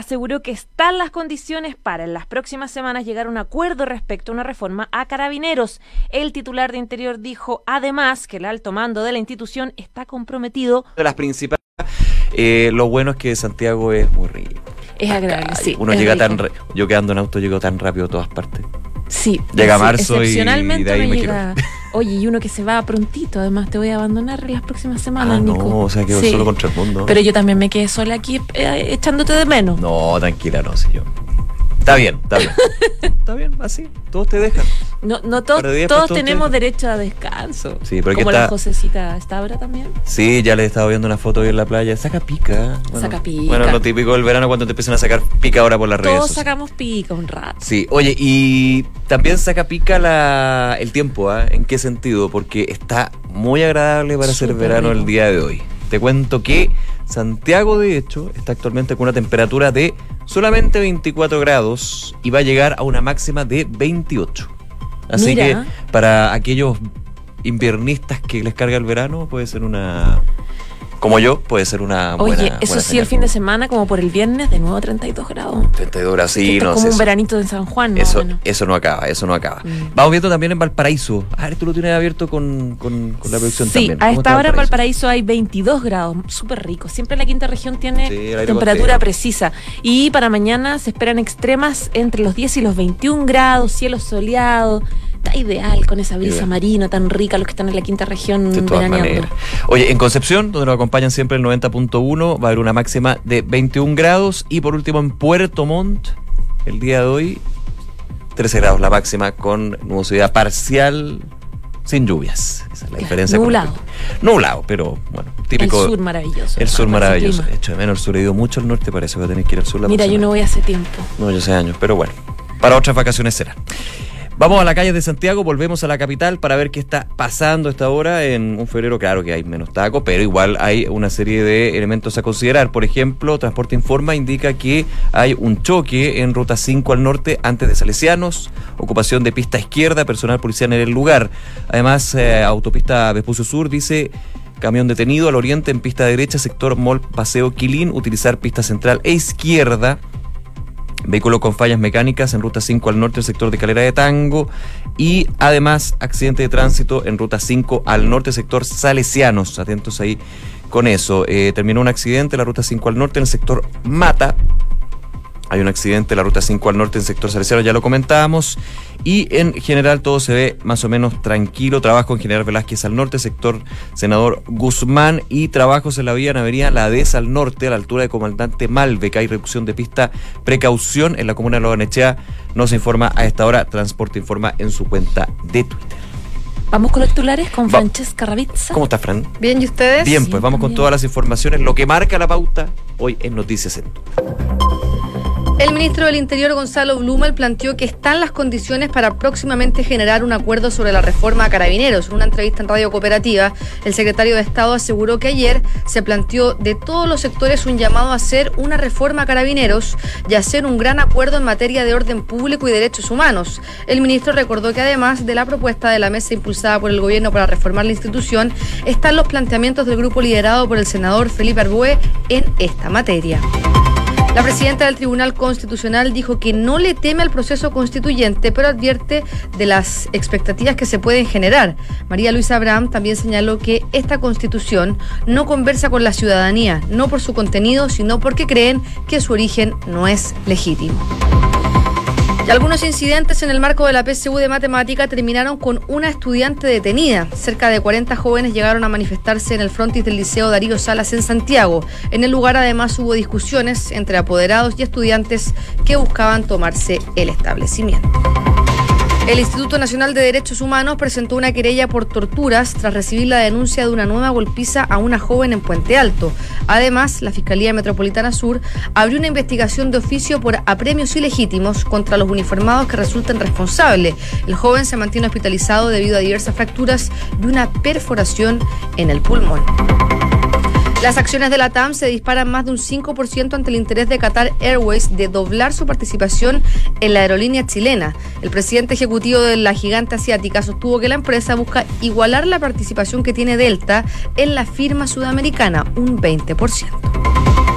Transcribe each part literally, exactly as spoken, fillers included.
aseguró que están las condiciones para en las próximas semanas llegar a un acuerdo respecto a una reforma a Carabineros. El titular de Interior dijo además que el alto mando de la institución está comprometido. De las principales, eh, lo bueno es que Santiago es muy rico. Es agradable, sí. Uno llega rico. tan, yo que ando en auto llego tan rápido a todas partes. Sí. Llega sí, marzo excepcionalmente y de ahí uno me llega. quiero. Oye, y uno que se va prontito, además te voy a abandonar en las próximas semanas, Ah, no, Nico. o sea, quedo sí. solo contra el mundo. Pero yo también me quedé sola aquí eh, echándote de menos. No, tranquila, no, si yo. Está bien, está bien. Está bien, así, todos te dejan. No, no to- Pero todos todos tenemos te... derecho a descanso. Sí, pero como está... la Josecita Estabra también. Sí, ya le he estado viendo una foto hoy en la playa. Saca pica. Bueno, saca pica. Bueno, lo típico del verano cuando te empiezan a sacar pica ahora por las redes Todos sociales. sacamos pica un rato. Sí, oye, y también saca pica la, el tiempo, ¿eh? ¿En qué sentido? Porque está muy agradable para Súper ser verano rico. el día de hoy. Te cuento que Santiago, de hecho, está actualmente con una temperatura de solamente veinticuatro grados y va a llegar a una máxima de veintiocho. Así Mira. que para aquellos inviernistas que les carga el verano, puede ser una... Como yo, puede ser una buena... Oye, eso buena sí, el señal. fin de semana, como por el viernes, de nuevo treinta y dos grados. treinta y dos grados, Que sí, esto no es como sé. un Eso, veranito en San Juan, más eso, o menos. eso no acaba, eso no acaba. Mm. Vamos viendo también en Valparaíso. A ver, tú lo tienes abierto con, con, con la producción Sí, también. a ¿Cómo esta está hora en Valparaíso hay veintidós grados, súper rico. Siempre la quinta región tiene Sí, el aire temperatura costero. precisa. Y para mañana se esperan extremas entre los diez y los veintiún grados, cielo soleado. Está ideal con esa brisa Ideal. marina tan rica, los que están en la quinta región De todas veraneando. maneras. Oye, en Concepción, donde nos acompañan siempre el noventa punto uno, va a haber una máxima de veintiún grados. Y por último, en Puerto Montt, el día de hoy, trece grados la máxima con nubosidad parcial, sin lluvias. Esa es la diferencia. con Nublado. respecto- Nublado, pero bueno, típico. El sur maravilloso. El sur Ese maravilloso. clima. De hecho, de menos el sur he ido mucho al norte, parece que voy a tener que ir al sur la Mira, yo próxima no vez. voy hace tiempo. No, yo sé años, pero bueno, para otras vacaciones será. Vamos a la calle de Santiago, volvemos a la capital para ver qué está pasando a esta hora. En un febrero, claro que hay menos taco, pero igual hay una serie de elementos a considerar. Por ejemplo, Transporte Informa indica que hay un choque en Ruta cinco al norte antes de Salesianos, ocupación de pista izquierda, personal policial en el lugar. Además, eh, autopista Vespucio Sur dice... Camión detenido al oriente en pista derecha, sector Mall Paseo Quilín, utilizar pista central e izquierda. Vehículo con fallas mecánicas en Ruta cinco al norte, el sector de Calera de Tango. Y además, accidente de tránsito en Ruta cinco al norte, sector Salesianos. Atentos ahí con eso. Eh, terminó un accidente en la Ruta cinco al norte en el sector Mata. Hay un accidente en la Ruta cinco al norte en el sector Salesiano, ya lo comentábamos. Y en general todo se ve más o menos tranquilo. Trabajo en General Velázquez al norte, sector Senador Guzmán. Y trabajos en la vía Navería La Dehesa al norte, a la altura de Comandante Malbec. Hay reducción de pista, precaución en la comuna de Loganechea. Nos informa a esta hora, Transporte Informa en su cuenta de Twitter. Vamos con los titulares con Va. Francesca Ravizza. ¿Cómo está, Fran? Bien, ¿y ustedes? Bien, Sí, pues vamos con también. todas las informaciones. Lo que marca la pauta hoy en Noticias en El ministro del Interior, Gonzalo Blumel, planteó que están las condiciones para próximamente generar un acuerdo sobre la reforma a Carabineros. En una entrevista en Radio Cooperativa, el secretario de Estado aseguró que ayer se planteó de todos los sectores un llamado a hacer una reforma a Carabineros y a hacer un gran acuerdo en materia de orden público y derechos humanos. El ministro recordó que además de la propuesta de la mesa impulsada por el gobierno para reformar la institución, están los planteamientos del grupo liderado por el senador Felipe Arboe en esta materia. La presidenta del Tribunal Constitucional dijo que no le teme al proceso constituyente, pero advierte de las expectativas que se pueden generar. María Luisa Abraham también señaló que esta Constitución no conversa con la ciudadanía, no por su contenido, sino porque creen que su origen no es legítimo. Y algunos incidentes en el marco de la P S U de matemática terminaron con una estudiante detenida. Cerca de cuarenta jóvenes llegaron a manifestarse en el frontis del Liceo Darío Salas en Santiago. En el lugar además hubo discusiones entre apoderados y estudiantes que buscaban tomarse el establecimiento. El Instituto Nacional de Derechos Humanos presentó una querella por torturas tras recibir la denuncia de una nueva golpiza a una joven en Puente Alto. Además, la Fiscalía Metropolitana Sur abrió una investigación de oficio por apremios ilegítimos contra los uniformados que resulten responsables. El joven se mantiene hospitalizado debido a diversas fracturas y una perforación en el pulmón. Las acciones de la T A M se disparan más de un cinco por ciento ante el interés de Qatar Airways de doblar su participación en la aerolínea chilena. El presidente ejecutivo de la gigante asiática sostuvo que la empresa busca igualar la participación que tiene Delta en la firma sudamericana, un veinte por ciento.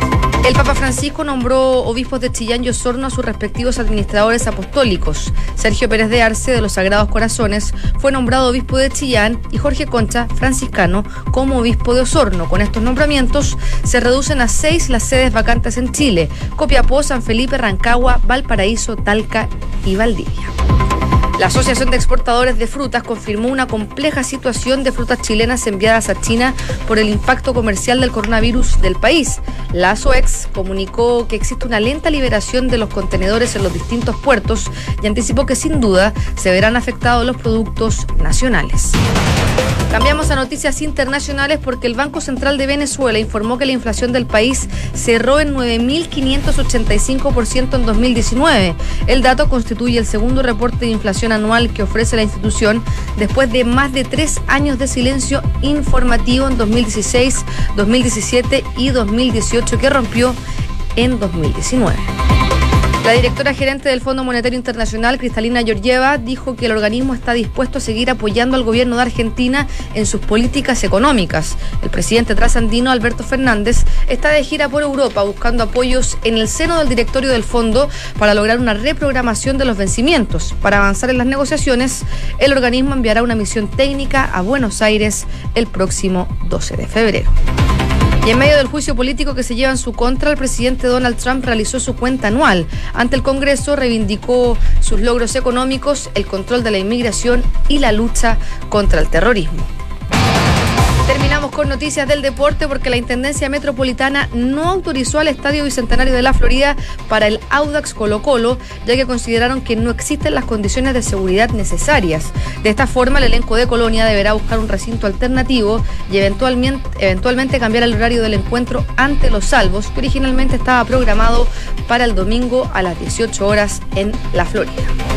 El Papa Francisco nombró obispos de Chillán y Osorno a sus respectivos administradores apostólicos. Sergio Pérez de Arce, de los Sagrados Corazones, fue nombrado obispo de Chillán y Jorge Concha, franciscano, como obispo de Osorno. Con estos nombramientos se reducen a seis las sedes vacantes en Chile: Copiapó, San Felipe, Rancagua, Valparaíso, Talca y Valdivia. La Asociación de Exportadores de Frutas confirmó una compleja situación de frutas chilenas enviadas a China por el impacto comercial del coronavirus del país. La ASOEX comunicó que existe una lenta liberación de los contenedores en los distintos puertos y anticipó que sin duda se verán afectados los productos nacionales. Cambiamos a noticias internacionales porque el Banco Central de Venezuela informó que la inflación del país cerró en nueve mil quinientos ochenta y cinco por ciento en dos mil diecinueve. El dato constituye el segundo reporte de inflación anual que ofrece la institución después de más de tres años de silencio informativo en dos mil dieciséis, dos mil diecisiete y dos mil dieciocho, que rompió en dos mil diecinueve. La directora gerente del Fondo Monetario Internacional, Cristalina Georgieva, dijo que el organismo está dispuesto a seguir apoyando al gobierno de Argentina en sus políticas económicas. El presidente trasandino, Alberto Fernández, está de gira por Europa buscando apoyos en el seno del directorio del fondo para lograr una reprogramación de los vencimientos. Para avanzar en las negociaciones, el organismo enviará una misión técnica a Buenos Aires el próximo doce de febrero. Y en medio del juicio político que se lleva en su contra, el presidente Donald Trump realizó su cuenta anual. Ante el Congreso reivindicó sus logros económicos, el control de la inmigración y la lucha contra el terrorismo. Terminamos con noticias del deporte porque la Intendencia Metropolitana no autorizó al Estadio Bicentenario de la Florida para el Audax Colo-Colo, ya que consideraron que no existen las condiciones de seguridad necesarias. De esta forma, el elenco de Colonia deberá buscar un recinto alternativo y eventualmente, eventualmente cambiar el horario del encuentro ante los Salvos, que originalmente estaba programado para el domingo a las dieciocho horas en la Florida.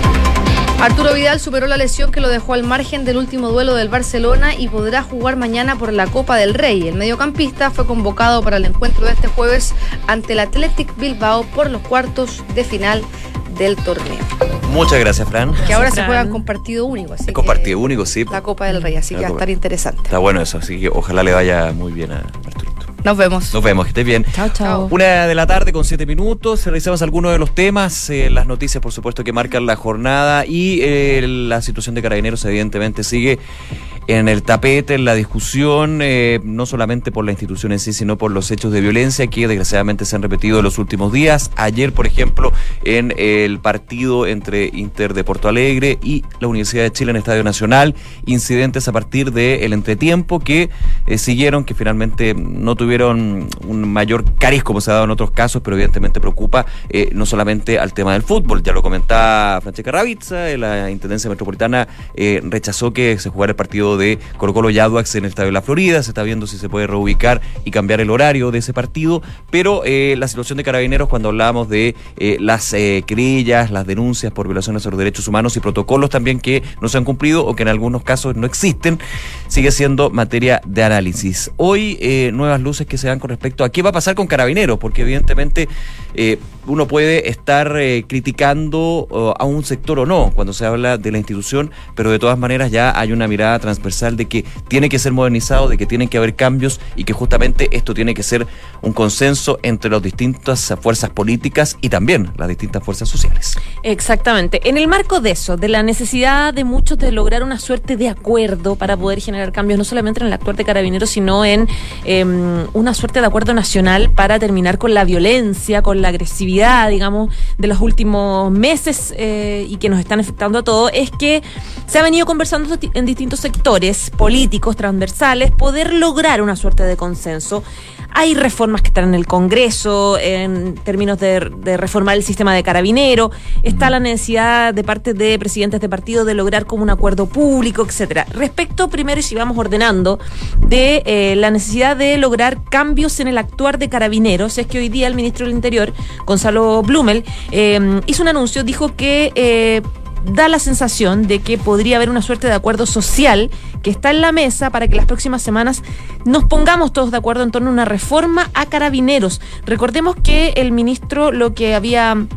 Arturo Vidal superó la lesión que lo dejó al margen del último duelo del Barcelona y podrá jugar mañana por la Copa del Rey. El mediocampista fue convocado para el encuentro de este jueves ante el Athletic Bilbao por los cuartos de final del torneo. Muchas gracias, Fran. Que ahora Fran. se juegan con partido único. Así con partido único, sí. La Copa del Rey, así La que va a Copa. estar interesante. Está bueno eso, así que ojalá le vaya muy bien a Arturito. Nos vemos. Nos vemos, que estés bien. Chao, chao. Una de la tarde con siete minutos, revisamos algunos de los temas, eh, las noticias por supuesto que marcan la jornada y eh, la situación de Carabineros evidentemente sigue en el tapete, en la discusión, eh, no solamente por la institución en sí, sino por los hechos de violencia que desgraciadamente se han repetido en los últimos días. Ayer, por ejemplo, en el partido entre Inter de Porto Alegre y la Universidad de Chile en Estadio Nacional, incidentes a partir del entretiempo que eh, siguieron, que finalmente no tuvieron un mayor cariz como se ha dado en otros casos, pero evidentemente preocupa eh, no solamente al tema del fútbol. Ya lo comentaba Francesca Ravizza, eh, la Intendencia Metropolitana eh, rechazó que se jugara el partido de Colo-Colo y Audax en el Estadio de la Florida. Se está viendo si se puede reubicar y cambiar el horario de ese partido, pero eh, la situación de Carabineros, cuando hablábamos de eh, las eh, querellas, las denuncias por violaciones a los derechos humanos y protocolos también que no se han cumplido o que en algunos casos no existen, sigue siendo materia de análisis. Hoy eh, nuevas luces que se dan con respecto a qué va a pasar con Carabineros, porque evidentemente eh, uno puede estar eh, criticando uh, a un sector o no cuando se habla de la institución, pero de todas maneras ya hay una mirada transversal de que tiene que ser modernizado, de que tienen que haber cambios y que justamente esto tiene que ser un consenso entre las distintas fuerzas políticas y también las distintas fuerzas sociales. Exactamente. En el marco de eso, de la necesidad de muchos de lograr una suerte de acuerdo para poder generar cambios, no solamente en el actuar de Carabineros, sino en eh, una suerte de acuerdo nacional para terminar con la violencia, con la agresividad, digamos, de los últimos meses eh, y que nos están afectando a todos, es que se ha venido conversando en distintos sectores políticos, transversales, poder lograr una suerte de consenso. Hay reformas que están en el Congreso en términos de, de reformar el sistema de Carabinero. Está la necesidad de parte de presidentes de partido de lograr como un acuerdo público, etcétera. Respecto, primero, y si vamos ordenando, de eh, la necesidad de lograr cambios en el actuar de Carabineros, es que hoy día el ministro del Interior, Gonzalo Blumel, eh, hizo un anuncio, dijo que Eh, da la sensación de que podría haber una suerte de acuerdo social que está en la mesa para que las próximas semanas nos pongamos todos de acuerdo en torno a una reforma a Carabineros. Recordemos que el ministro lo que había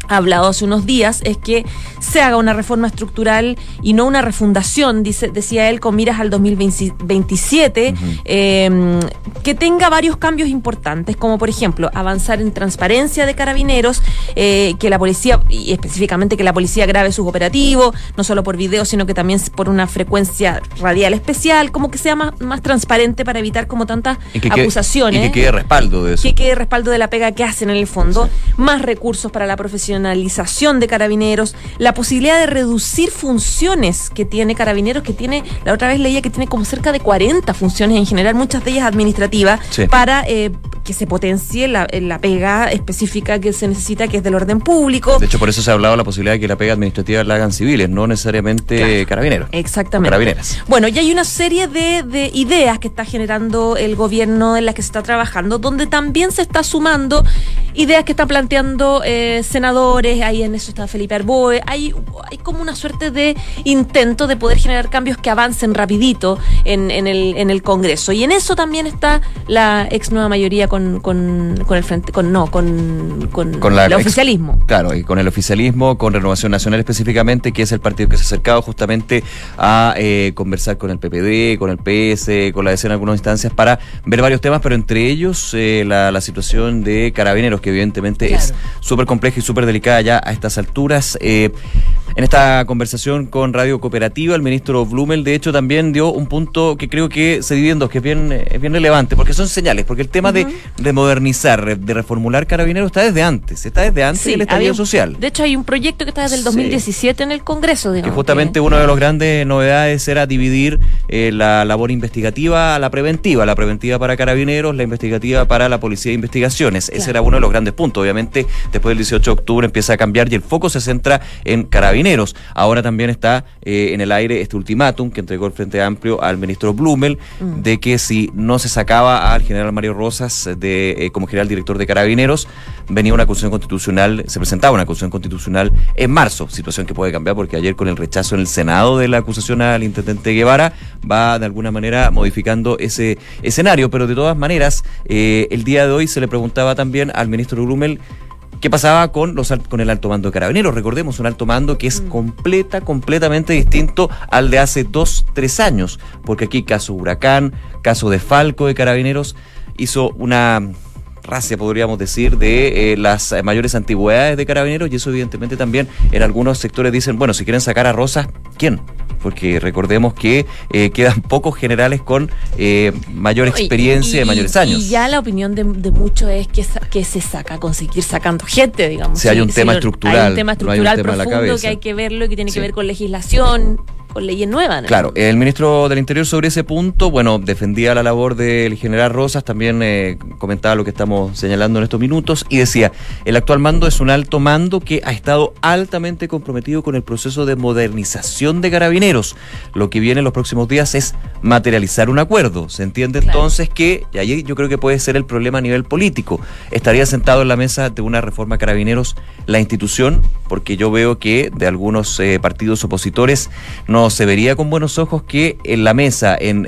ha hablado hace unos días, es que se haga una reforma estructural y no una refundación, dice, decía él, con miras al dos mil veintisiete, uh-huh. eh, que tenga varios cambios importantes, como por ejemplo, avanzar en transparencia de Carabineros, eh, que la policía, y específicamente que la policía grabe sus operativos, no solo por video, sino que también por una frecuencia radial especial, como que sea más, más transparente para evitar como tantas y que acusaciones. Quede, y que quede respaldo de eso. Que quede respaldo de la pega que hacen en el fondo, sí. Más recursos para la profesión de Carabineros, la posibilidad de reducir funciones que tiene Carabineros, que tiene, la otra vez leía que tiene como cerca de cuarenta funciones en general, muchas de ellas administrativas, sí. Para eh, que se potencie la, la pega específica que se necesita, que es del orden público. De hecho, por eso se ha hablado de la posibilidad de que la pega administrativa la hagan civiles, no necesariamente claro. Carabineros. Exactamente. Carabineras. Bueno, y hay una serie de, de ideas que está generando el gobierno, en las que se está trabajando, donde también se está sumando ideas que están planteando eh, senadores. Ahí en eso está Felipe Arboe, hay, hay como una suerte de intento de poder generar cambios que avancen rapidito en, en, el, en el Congreso, y en eso también está la ex nueva mayoría con, con, con el frente, con no, con, con, con la, el ex, oficialismo. Claro, y con el oficialismo, con Renovación Nacional específicamente, que es el partido que se ha acercado justamente a eh, conversar con el P P D, con el P S, con la D C en algunas instancias para ver varios temas, pero entre ellos eh, la, la situación de Carabineros, que evidentemente claro. es súper compleja y súper delicada ya a estas alturas. Eh, en esta conversación con Radio Cooperativa, el ministro Blumel, de hecho, también dio un punto que creo que se divide en dos, que es bien, es bien relevante, porque son señales, porque el tema uh-huh. de, de modernizar, de reformular Carabineros está desde antes, está desde antes sí, del estallido un, social. De hecho, hay un proyecto que está desde el dos mil diecisiete sí. en el Congreso, digamos. Que justamente que... una de las grandes novedades era dividir eh, la labor investigativa a la preventiva, la preventiva para Carabineros, la investigativa para la Policía de Investigaciones. Claro. Ese era uno de los grandes puntos. Obviamente, después del dieciocho de octubre empieza a cambiar y el foco se centra en Carabineros. Ahora también está eh, en el aire este ultimátum que entregó el Frente Amplio al ministro Blumel, mm. de que si no se sacaba al general Mario Rosas de eh, como general director de Carabineros, venía una acusación constitucional, se presentaba una acusación constitucional en marzo, situación que puede cambiar porque ayer, con el rechazo en el Senado de la acusación al intendente Guevara, va de alguna manera modificando ese escenario, pero de todas maneras eh, el día de hoy se le preguntaba también al ministro Blumel ¿qué pasaba con los con el alto mando de Carabineros? Recordemos, un alto mando que es mm. completa, completamente distinto al de hace dos, tres años, porque aquí caso Huracán, caso de Falco de Carabineros, hizo una racia, podríamos decir, de eh, las mayores antigüedades de Carabineros, y eso evidentemente también en algunos sectores dicen, bueno, si quieren sacar a Rosas, ¿quién? Porque recordemos que eh, quedan pocos generales con eh, mayor experiencia y, y, de mayores años. Y ya la opinión de, de muchos es que, que se saca, conseguir sacando gente, digamos. Si hay un sí, tema sí, estructural. Hay un tema estructural no hay un tema profundo que hay que verlo y que tiene sí. que ver con legislación, con leyes nuevas, ¿no? Claro, el ministro del Interior sobre ese punto, bueno, defendía la labor del general Rosas, también eh, comentaba lo que estamos señalando en estos minutos, y decía, el actual mando es un alto mando que ha estado altamente comprometido con el proceso de modernización de Carabineros. Lo que viene en los próximos días es materializar un acuerdo. Se entiende claro. entonces que, y ahí yo creo que puede ser el problema a nivel político, estaría sentado en la mesa de una reforma Carabineros la institución, porque yo veo que de algunos eh, partidos opositores no se vería con buenos ojos que en la mesa, en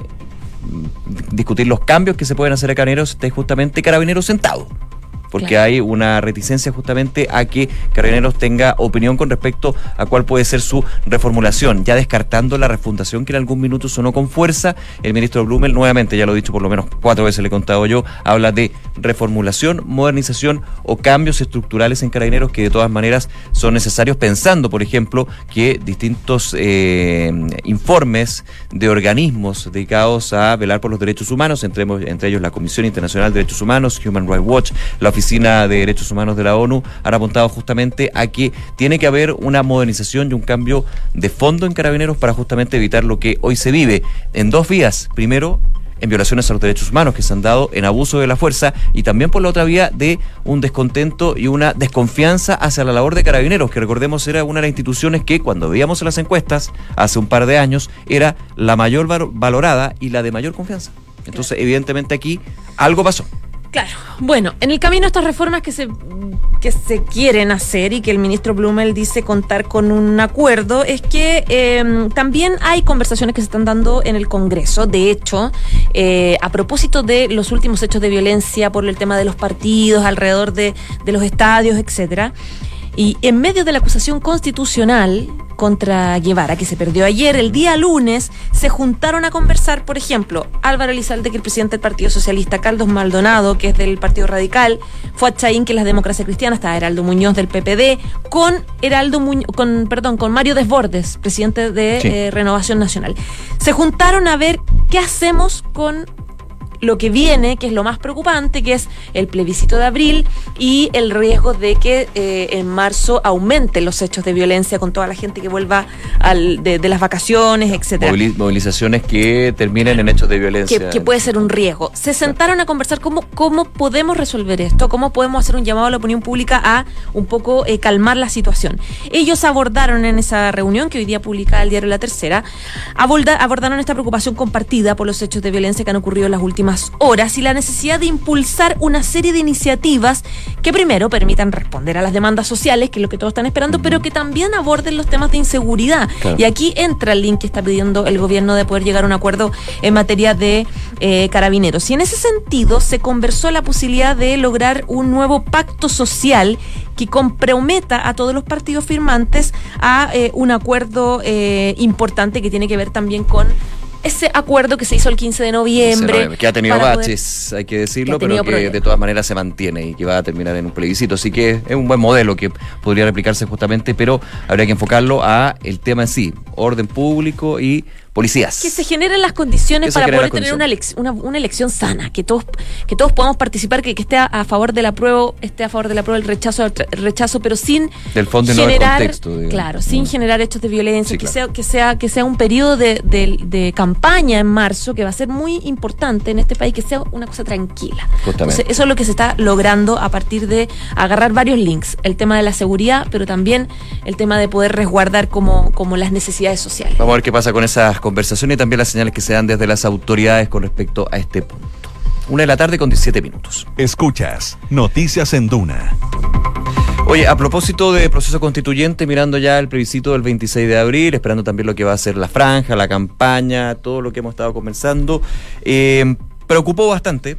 discutir los cambios que se pueden hacer a Carabineros, esté justamente Carabineros sentado. Porque claro. hay una reticencia justamente a que Carabineros tenga opinión con respecto a cuál puede ser su reformulación, ya descartando la refundación que en algún minuto sonó con fuerza. El ministro Blumel, nuevamente, ya lo he dicho por lo menos cuatro veces, le he contado yo, habla de reformulación, modernización o cambios estructurales en Carabineros que de todas maneras son necesarios, pensando, por ejemplo, que distintos eh, informes de organismos dedicados a velar por los derechos humanos, entre, entre ellos la Comisión Internacional de Derechos Humanos, Human Rights Watch, la Oficina de Derechos Humanos de la ONU, han apuntado justamente a que tiene que haber una modernización y un cambio de fondo en Carabineros para justamente evitar lo que hoy se vive en dos vías. Primero, en violaciones a los derechos humanos que se han dado, en abuso de la fuerza, y también por la otra vía de un descontento y una desconfianza hacia la labor de Carabineros, que recordemos era una de las instituciones que cuando veíamos en las encuestas hace un par de años era la mayor valorada y la de mayor confianza. Entonces, evidentemente aquí algo pasó. Claro. Bueno, en el camino estas reformas que se que se quieren hacer y que el ministro Blumel dice contar con un acuerdo, es que eh, también hay conversaciones que se están dando en el Congreso. De hecho, eh, a propósito de los últimos hechos de violencia por el tema de los partidos alrededor de, de los estadios, etcétera, Y en medio de la acusación constitucional contra Guevara, que se perdió ayer, el día lunes, se juntaron a conversar, por ejemplo, Álvaro Elizalde, que es el presidente del Partido Socialista, Carlos Maldonado, que es del Partido Radical, Fuad Chaín, que es la Democracia Cristiana, está Heraldo Muñoz del P P D, con Heraldo Muñoz, con, perdón, con Mario Desbordes, presidente de sí. eh, Renovación Nacional. Se juntaron a ver qué hacemos con lo que viene, que es lo más preocupante, que es el plebiscito de abril y el riesgo de que eh, en marzo aumenten los hechos de violencia con toda la gente que vuelva al, de, de las vacaciones, etcétera. Movilizaciones que terminen en hechos de violencia. Que, que puede ser un riesgo. Se sentaron a conversar cómo, cómo podemos resolver esto, cómo podemos hacer un llamado a la opinión pública a un poco eh, calmar la situación. Ellos abordaron en esa reunión, que hoy día publica el diario La Tercera, aborda, abordaron esta preocupación compartida por los hechos de violencia que han ocurrido en las últimas horas y la necesidad de impulsar una serie de iniciativas que primero permitan responder a las demandas sociales, que es lo que todos están esperando, uh-huh. pero que también aborden los temas de inseguridad. Claro. Y aquí entra el link que está pidiendo el gobierno de poder llegar a un acuerdo en materia de eh, carabineros. Y en ese sentido se conversó la posibilidad de lograr un nuevo pacto social que comprometa a todos los partidos firmantes a eh, un acuerdo eh, importante que tiene que ver también con ese acuerdo que se hizo el quince de noviembre. Que ha tenido baches, poder, hay que decirlo, que pero que problemas. De todas maneras se mantiene y que va a terminar en un plebiscito. Así que es un buen modelo que podría replicarse justamente, pero habría que enfocarlo a el tema en sí, orden público y policías. Que se generen las condiciones para poder tener una, una, una elección sana, que todos que todos podamos participar, que, que esté a, a favor del apruebo, esté a favor del apruebo, el rechazo, el rechazo, pero sin del fondo generar, y no del contexto, digamos. Claro, sin mm. generar hechos de violencia, sí, que claro. sea que sea que sea un periodo de, de, de campaña en marzo que va a ser muy importante en este país, que sea una cosa tranquila. Entonces, eso es lo que se está logrando a partir de agarrar varios links, el tema de la seguridad, pero también el tema de poder resguardar como, como las necesidades sociales. Vamos a ver qué pasa con esas conversaciones y también las señales que se dan desde las autoridades con respecto a este punto. Una de la tarde con diecisiete minutos. Escuchas Noticias en Duna. Oye, a propósito de proceso constituyente, mirando ya el plebiscito del veintiséis de abril, esperando también lo que va a ser la franja, la campaña, todo lo que hemos estado conversando, eh, preocupó bastante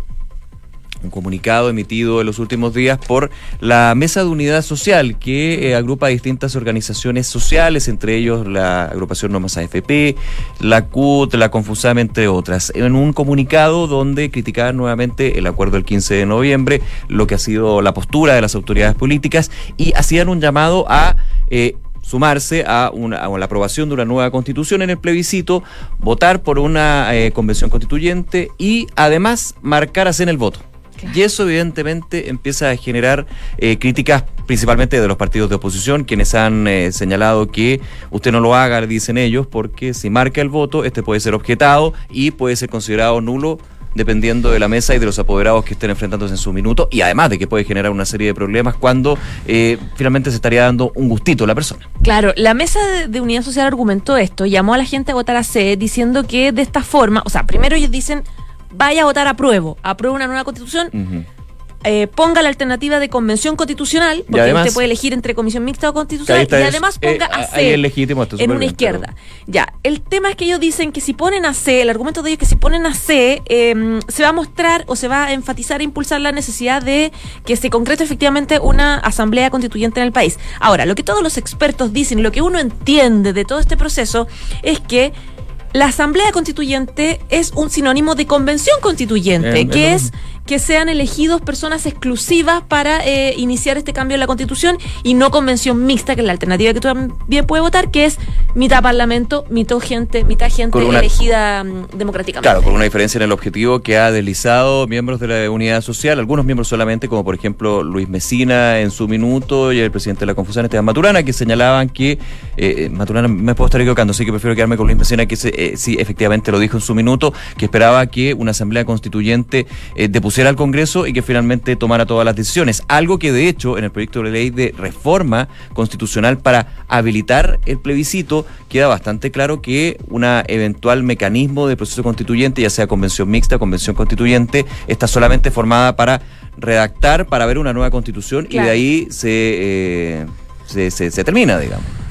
un comunicado emitido en los últimos días por la Mesa de Unidad Social, que eh, agrupa a distintas organizaciones sociales, entre ellos la agrupación No Más A F P, la C U T, la Confusam, entre otras, en un comunicado donde criticaban nuevamente el acuerdo del quince de noviembre, lo que ha sido la postura de las autoridades políticas, y hacían un llamado a eh, sumarse a, una, a la aprobación de una nueva constitución en el plebiscito, votar por una eh, convención constituyente y además marcar así en el voto. Claro. Y eso evidentemente empieza a generar eh, críticas principalmente de los partidos de oposición, quienes han eh, señalado que usted no lo haga, le dicen ellos, porque si marca el voto, este puede ser objetado y puede ser considerado nulo dependiendo de la mesa y de los apoderados que estén enfrentándose en su minuto, y además de que puede generar una serie de problemas cuando eh, finalmente se estaría dando un gustito a la persona. Claro, la Mesa de, de Unidad Social argumentó esto, llamó a la gente a votar a C, diciendo que de esta forma, o sea, primero ellos dicen, vaya a votar apruebo, aprueba una nueva constitución, uh-huh. eh, ponga la alternativa de convención constitucional, porque además, usted puede elegir entre comisión mixta o constitucional, y además ponga eh, a C es legítimo, esto en una bien, izquierda. Pero... Ya, el tema es que ellos dicen que si ponen a C, el argumento de ellos es que si ponen a C, eh, se va a mostrar o se va a enfatizar e impulsar la necesidad de que se concrete efectivamente una asamblea constituyente en el país. Ahora, lo que todos los expertos dicen, lo que uno entiende de todo este proceso, es que la asamblea constituyente es un sinónimo de convención constituyente, eh, que es que sean elegidos personas exclusivas para eh, iniciar este cambio en la Constitución, y no convención mixta, que es la alternativa que tú también puedes votar, que es mitad parlamento, mitad gente, mitad gente una, elegida um, democráticamente. Claro, con una diferencia en el objetivo que ha deslizado miembros de la Unidad Social, algunos miembros solamente, como por ejemplo Luis Mesina en su minuto y el presidente de la Confusam, Esteban Maturana, que señalaban que, eh, Maturana me puedo estar equivocando, así que prefiero quedarme con Luis Mesina, que se, eh, sí, efectivamente lo dijo en su minuto, que esperaba que una asamblea constituyente eh, depusiera al Congreso y que finalmente tomara todas las decisiones, algo que de hecho en el proyecto de ley de reforma constitucional para habilitar el plebiscito queda bastante claro que una eventual mecanismo de proceso constituyente, ya sea convención mixta, convención constituyente, está solamente formada para redactar, para ver una nueva constitución, claro. Y de ahí se, eh, se, se, se termina, digamos.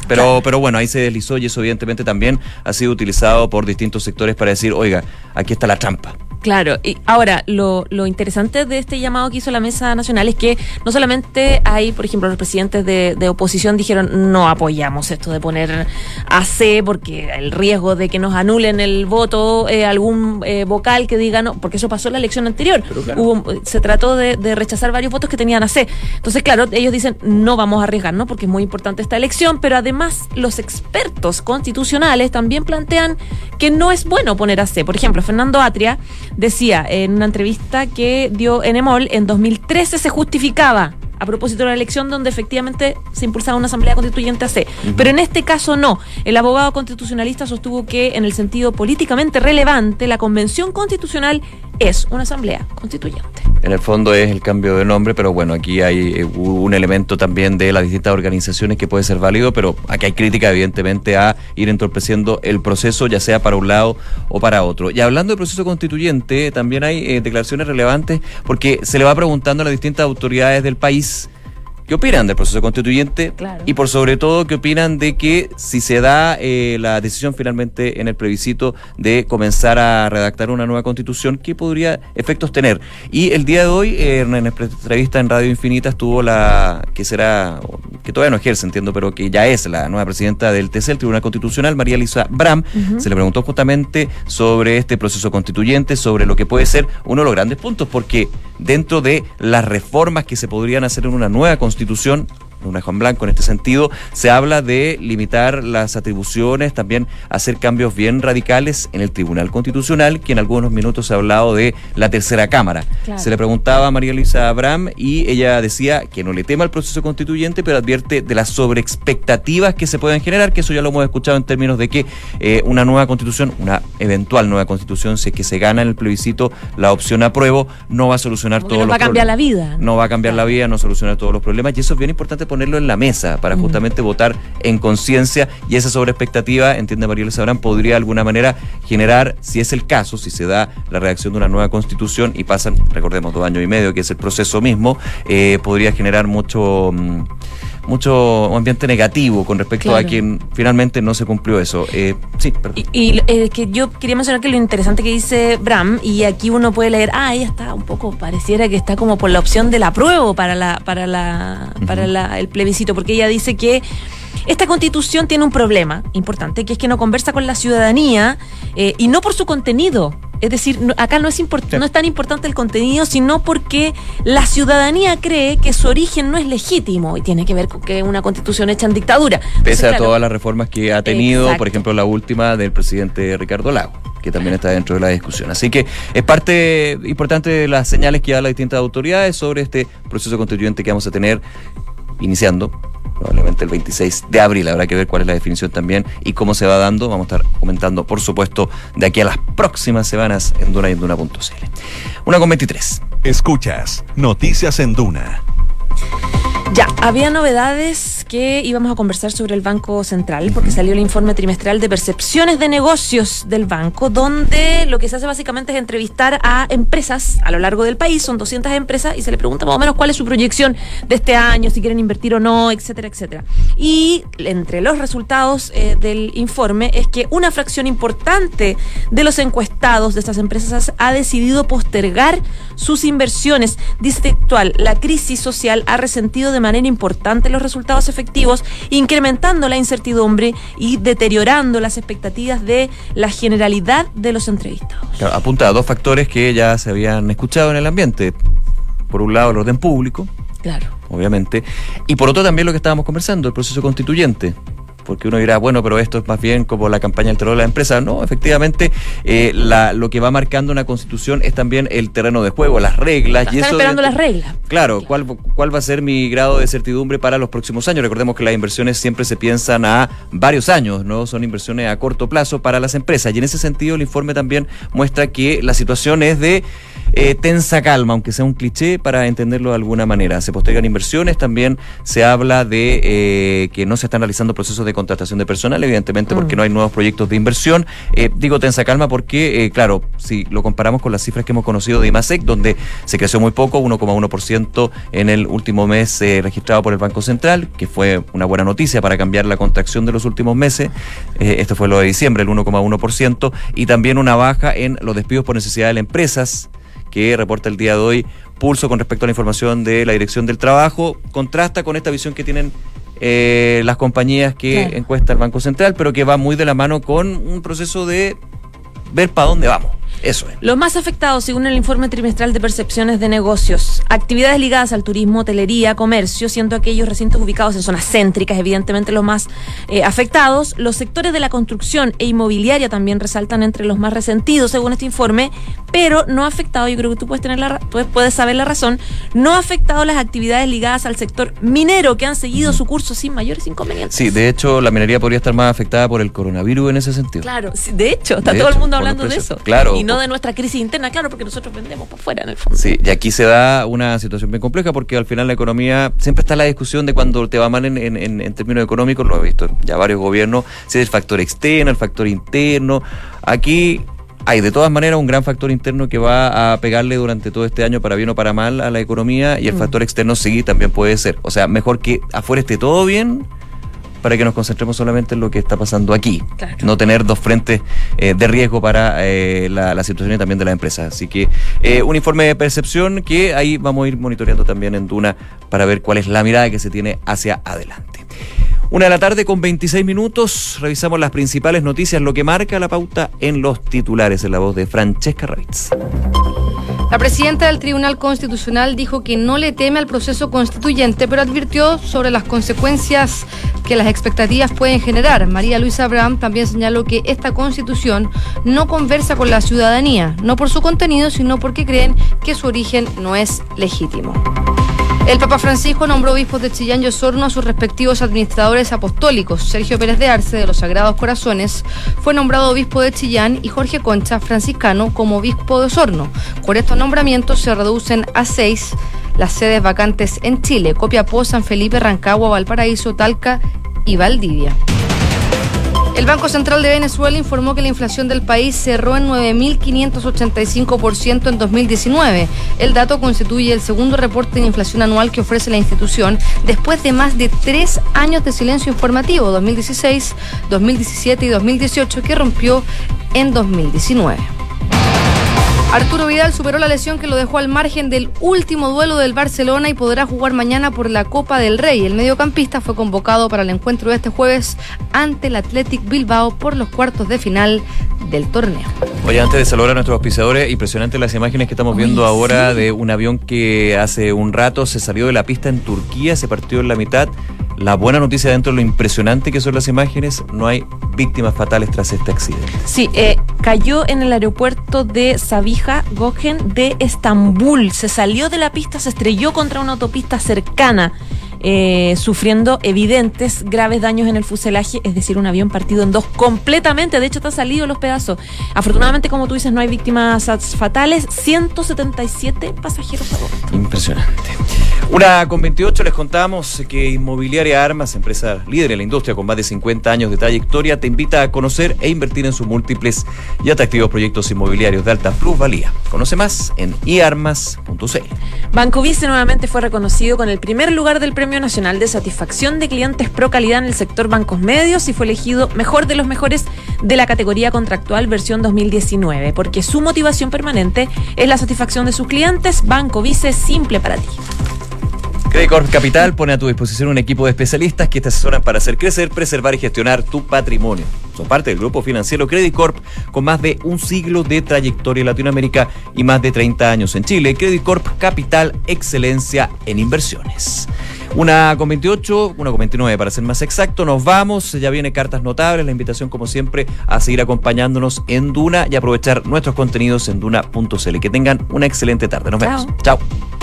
Pero, Claro. pero bueno, ahí se deslizó y eso evidentemente también ha sido utilizado por distintos sectores para decir, oiga, aquí está la trampa. Claro, y ahora lo, lo interesante de este llamado que hizo la Mesa Nacional es que no solamente hay, por ejemplo, los presidentes de, de oposición dijeron no apoyamos esto de poner A C porque el riesgo de que nos anulen el voto, eh, algún eh, vocal que diga no, porque eso pasó en la elección anterior. Claro. Hubo, se trató de, de rechazar varios votos que tenían A C. Entonces, claro, ellos dicen no vamos a arriesgar, ¿no? Porque es muy importante esta elección, pero además los expertos constitucionales también plantean que no es bueno poner A C. Por ejemplo, Fernando Atria decía en una entrevista que dio en EMOL, en dos mil trece se justificaba a propósito de la elección donde efectivamente se impulsaba una asamblea constituyente A C. Uh-huh. Pero en este caso no. El abogado constitucionalista sostuvo que en el sentido políticamente relevante la convención constitucional es una asamblea constituyente. En el fondo es el cambio de nombre, pero bueno, aquí hay eh, un elemento también de las distintas organizaciones que puede ser válido, pero aquí hay crítica evidentemente a ir entorpeciendo el proceso, ya sea para un lado o para otro. Y hablando de proceso constituyente, también hay eh, declaraciones relevantes porque se le va preguntando a las distintas autoridades del país qué opinan del proceso constituyente. Claro. Y por sobre todo qué opinan de que si se da eh, la decisión finalmente en el plebiscito de comenzar a redactar una nueva constitución, ¿qué podría efectos tener? Y el día de hoy, eh, en una entrevista en Radio Infinita, estuvo la, que será, que todavía no ejerce, entiendo, pero que ya es la nueva presidenta del T C, el Tribunal Constitucional, María Elisa Bram. Uh-huh. Se le preguntó justamente sobre este proceso constituyente, sobre lo que puede ser uno de los grandes puntos, porque dentro de las reformas que se podrían hacer en una nueva constitución, Constitución, un ajo en blanco en este sentido, se habla de limitar las atribuciones, también hacer cambios bien radicales en el Tribunal Constitucional, que en algunos minutos se ha hablado de la tercera Cámara. Claro. Se le preguntaba a María Luisa Abram y ella decía que no le tema el proceso constituyente, pero advierte de las sobreexpectativas que se pueden generar, que eso ya lo hemos escuchado en términos de que eh, una nueva constitución, una eventual nueva constitución, si es que se gana en el plebiscito la opción apruebo, no va a solucionar Porque todos no los va a cambiar problemas. la vida. No va a cambiar claro. la vida, no solucionar todos los problemas, y eso es bien importante ponerlo en la mesa para justamente mm. votar en conciencia, y esa sobreexpectativa, entiende María Luisa Abraham, podría de alguna manera generar, si es el caso, si se da la redacción de una nueva constitución y pasan, recordemos, dos años y medio, que es el proceso mismo, eh, podría generar mucho... Mmm, mucho ambiente negativo con respecto claro. a que finalmente no se cumplió eso. Eh, sí, perdón. Y, y eh, que yo quería mencionar que lo interesante que dice Bram, y aquí uno puede leer, ah, ella está un poco, pareciera que está como por la opción del apruebo para la, para la, uh-huh. para la, el plebiscito, porque ella dice que esta constitución tiene un problema importante, que es que no conversa con la ciudadanía, eh, y no por su contenido. Es decir, no, acá no es import- sí. no es tan importante el contenido, sino porque la ciudadanía cree que su origen no es legítimo y tiene que ver con que es una constitución hecha en dictadura. Pese Entonces, a claro, todas las reformas que ha tenido, exacto. por ejemplo, la última del presidente Ricardo Lagos, que también está dentro de la discusión. Así que es parte importante de las señales que dan las distintas autoridades sobre este proceso constituyente que vamos a tener iniciando probablemente el veintiséis de abril. Habrá que ver cuál es la definición también y cómo se va dando. Vamos a estar comentando, por supuesto, de aquí a las próximas semanas en Duna y en Duna punto c l. Una con veintitrés. Escuchas Noticias en Duna. Ya, había novedades que íbamos a conversar sobre el Banco Central, porque salió el informe trimestral de percepciones de negocios del banco, donde lo que se hace básicamente es entrevistar a empresas a lo largo del país, son doscientas empresas, y se le pregunta más o menos cuál es su proyección de este año, si quieren invertir o no, etcétera, etcétera. Y entre los resultados eh, del informe es que una fracción importante de los encuestados de estas empresas ha decidido postergar sus inversiones. Dice textual, la crisis social ha resentido de manera importante los resultados efectivos, incrementando la incertidumbre y deteriorando las expectativas de la generalidad de los entrevistados. Claro, apunta a dos factores que ya se habían escuchado en el ambiente. Por un lado, el orden público, claro, obviamente, y por otro también lo que estábamos conversando, el proceso constituyente. Porque uno dirá, bueno, pero esto es más bien como la campaña del terror de la empresa. No, efectivamente, eh, la, lo que va marcando una constitución es también el terreno de juego, las reglas. Están y eso esperando de, las reglas. Claro, claro. ¿cuál, ¿cuál va a ser mi grado de certidumbre para los próximos años? Recordemos que las inversiones siempre se piensan a varios años, ¿no? Son inversiones a corto plazo para las empresas. Y en ese sentido, el informe también muestra que la situación es de eh, tensa calma, aunque sea un cliché para entenderlo de alguna manera. Se postergan inversiones, también se habla de eh, que no se están realizando procesos de contratación de personal, evidentemente porque mm. no hay nuevos proyectos de inversión. Eh, digo tensa calma porque, eh, claro, si lo comparamos con las cifras que hemos conocido de IMASEC, donde se creció muy poco, uno coma uno por ciento en el último mes eh, registrado por el Banco Central, que fue una buena noticia para cambiar la contracción de los últimos meses. Eh, esto fue lo de diciembre, el uno coma uno por ciento, y también una baja en los despidos por necesidad de las empresas, que reporta el día de hoy Pulso con respecto a la información de la Dirección del Trabajo. Contrasta con esta visión que tienen eh, las compañías que claro. encuesta el Banco Central, pero que va muy de la mano con un proceso de ver para dónde vamos. Eso es. Los más afectados, según el informe trimestral de percepciones de negocios, actividades ligadas al turismo, hotelería, comercio, siendo aquellos recintos ubicados en zonas céntricas, evidentemente los más eh, afectados. Los sectores de la construcción e inmobiliaria también resaltan entre los más resentidos, según este informe, pero no ha afectado, yo creo que tú puedes tener la, tú puedes saber la razón, no ha afectado las actividades ligadas al sector minero, que han seguido su curso sin mayores inconvenientes. Sí, de hecho, la minería podría estar más afectada por el coronavirus en ese sentido. Claro, sí, de hecho, está de todo hecho, el mundo hablando de eso. Claro. Y no de nuestra crisis interna, claro, porque nosotros vendemos para afuera en el fondo. Sí, y aquí se da una situación bien compleja porque al final la economía, siempre está la discusión de cuando te va mal en, en, en términos económicos, lo he visto ya varios gobiernos, si es el factor externo, el factor interno. Aquí hay de todas maneras un gran factor interno que va a pegarle durante todo este año, para bien o para mal, a la economía, y el mm. factor externo sí también puede ser. O sea, mejor que afuera esté todo bien, para que nos concentremos solamente en lo que está pasando aquí. Claro. No tener dos frentes eh, de riesgo para eh, la, la situación y también de las empresas. Así que eh, un informe de percepción que ahí vamos a ir monitoreando también en Duna para ver cuál es la mirada que se tiene hacia adelante. Una de la tarde con veintiséis minutos, revisamos las principales noticias, lo que marca la pauta en los titulares, en la voz de Francesca Ravitz. La presidenta del Tribunal Constitucional dijo que no le teme al proceso constituyente, pero advirtió sobre las consecuencias que las expectativas pueden generar. María Luisa Abraham también señaló que esta Constitución no conversa con la ciudadanía, no por su contenido, sino porque creen que su origen no es legítimo. El Papa Francisco nombró obispos de Chillán y Osorno a sus respectivos administradores apostólicos. Sergio Pérez de Arce, de los Sagrados Corazones, fue nombrado obispo de Chillán y Jorge Concha, franciscano, como obispo de Osorno. Con estos nombramientos se reducen a seis las sedes vacantes en Chile: Copiapó, San Felipe, Rancagua, Valparaíso, Talca y Valdivia. El Banco Central de Venezuela informó que la inflación del país cerró en nueve mil quinientos ochenta y cinco por ciento en dos mil diecinueve. El dato constituye el segundo reporte de inflación anual que ofrece la institución después de más de tres años de silencio informativo, dos mil dieciséis, dos mil diecisiete y dos mil dieciocho, que rompió en dos mil diecinueve. Arturo Vidal superó la lesión que lo dejó al margen del último duelo del Barcelona y podrá jugar mañana por la Copa del Rey. El mediocampista fue convocado para el encuentro de este jueves ante el Athletic Bilbao por los cuartos de final del torneo. Oye, antes de saludar a nuestros auspiciadores, impresionante las imágenes que estamos viendo Uy, ahora sí. de un avión que hace un rato se salió de la pista en Turquía, se partió en la mitad. La buena noticia dentro de lo impresionante que son las imágenes, no hay víctimas fatales tras este accidente. Sí, eh, cayó en el aeropuerto de Sabiha Gökçen de Estambul. Se salió de la pista, se estrelló contra una autopista cercana, eh, sufriendo evidentes graves daños en el fuselaje, es decir, un avión partido en dos completamente. De hecho, están salidos los pedazos. Afortunadamente, como tú dices, no hay víctimas fatales. ciento setenta y siete pasajeros a bordo. Impresionante. Una con veintiocho, les contamos que Inmobiliaria Armas, empresa líder en la industria con más de cincuenta años de trayectoria, te invita a conocer e invertir en sus múltiples y atractivos proyectos inmobiliarios de alta plusvalía. Conoce más en i armas punto c l. Banco Vice nuevamente fue reconocido con el primer lugar del Premio Nacional de Satisfacción de Clientes Pro Calidad en el sector bancos medios y fue elegido mejor de los mejores de la categoría contractual versión dos mil diecinueve, porque su motivación permanente es la satisfacción de sus clientes. Banco Vice, simple para ti. Credit Corp Capital pone a tu disposición un equipo de especialistas que te asesoran para hacer crecer, preservar y gestionar tu patrimonio. Son parte del grupo financiero Credit Corp, con más de un siglo de trayectoria en Latinoamérica y más de treinta años en Chile. Credit Corp Capital, excelencia en inversiones. Una con veintiocho, una con veintinueve para ser más exacto. Nos vamos, ya viene Cartas Notables, la invitación como siempre a seguir acompañándonos en Duna y aprovechar nuestros contenidos en duna punto c l. Que tengan una excelente tarde, nos vemos. Chao.